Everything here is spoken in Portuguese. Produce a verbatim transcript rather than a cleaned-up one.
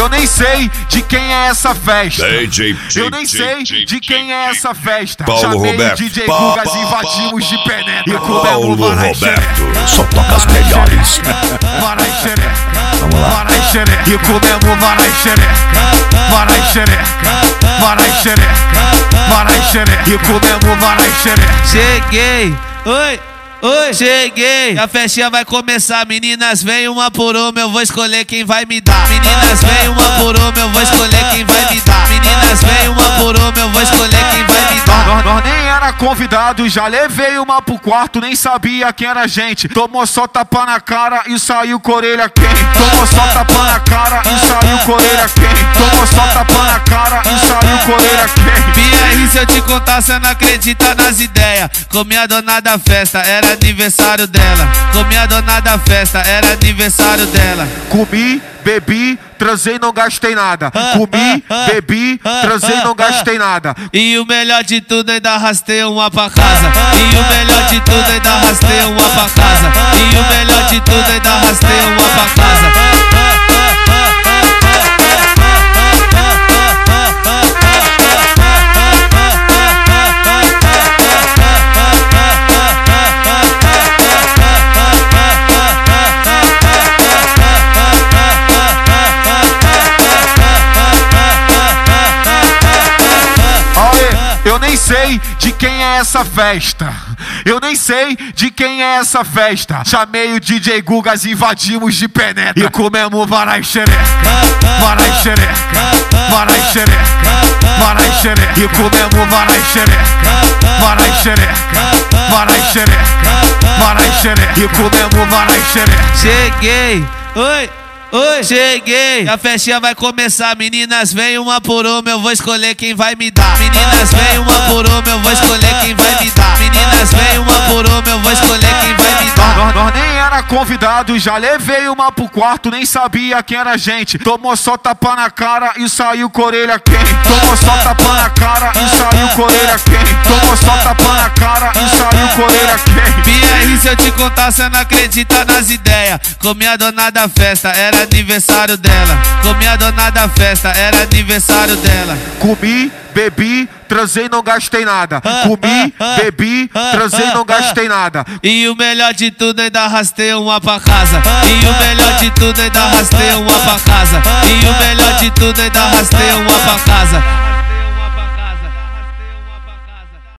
Eu nem sei de quem é essa festa. D J, Eu nem sei de quem é essa festa. Paulo Chamei Roberto. o D J Gugas, invadimos de penetra. E Paulo comemos varai xereca. Roberto, só toca as melhores. Varai xereca. Vamos lá. Varai xereca. E comemos varai xereca. Varai xereca. Varai xereca. Varai xereca. E comemos varai xereca. Cheguei, oi, oi, cheguei. A festinha vai começar, meninas vem uma por uma, eu vou escolher quem vai me dar. Meninas vem uma por uma, eu vou escolher quem vai me dar. Meninas vem uma por uma, eu vou escolher quem vai me dar. Nós, nós nem era convidado, já levei uma pro quarto, nem sabia quem era a gente. Tomou só tapa na cara e saiu com orelha quente. Tomou só tapa na cara e saiu com orelha quente. Tomou só tapa na cara e saiu com orelha quente. Minha ri, se eu te contar, cê não acredita nas ideias. Comi a dona da festa, era aniversário dela. Comi a dona da festa, era aniversário dela. Comi, bebi, transei, não gastei nada. Comi, bebi, transei, não gastei nada. E o melhor de tudo, ainda arrastei uma pra casa. E o melhor de tudo, ainda arrastei uma pra casa. E o melhor de tudo, ainda arrastei uma pra casa. Eu nem sei de quem é essa festa. Eu nem sei de quem é essa festa. Chamei o D J Gugas, invadimos de penetra. E comemos varai xereca. Varai xereca. Varai xereca. Varai xereca. E comemos varai xereca. Varai xereca. Varai xereca. Varai xereca. E comemos varai xereca. Cheguei, oi, oi, cheguei. A festinha vai começar, meninas vem uma por uma, eu vou escolher quem vai me dar. Meninas vem uma por uma, eu vou escolher quem vai me dar. Meninas vem uma por uma, eu vou escolher quem vai me dar. Nós, nós nem era convidado, já levei uma pro quarto, nem sabia quem era a gente. Tomou só tapa na cara e saiu com orelha quente. Tomou só tapa na cara e saiu com orelha quente. Tomou só tapa na cara e saiu com orelha quente. Minha ri, se eu te contar, cê não acredita nas ideias. Comi a dona da festa, era aniversário dela. Comi a dona da festa, era aniversário dela. Comi, bebi, transei, não gastei nada. Comi, bebi, transei, não gastei nada. E o melhor de tudo, ainda arrastei uma pra casa. E o melhor de tudo, ainda arrastei uma pra casa. E o melhor de tudo, ainda arrastei uma pra casa.